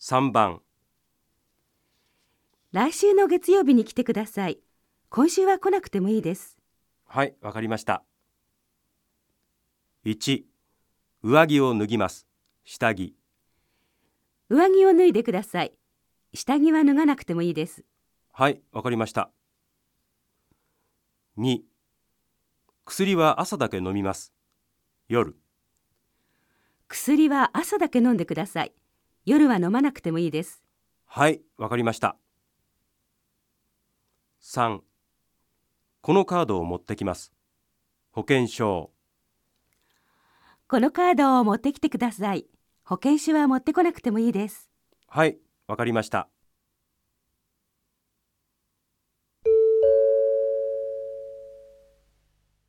3番。 来週の月曜日に来てください。今週は来なくてもいいです。 はい、わかりました。1、上着を脱ぎます。下着。 上着を脱いでください。下着は脱がなくてもいいです。 はい、わかりました。2、薬は朝だけ飲みます。夜。 薬は朝だけ飲んでください。夜は飲まなくてもいいです。 はい、わかりました。3、このカードを持ってきます。保険証。 このカードを持ってきてください。保険証は持ってこなくてもいいです。 はい、わかりました。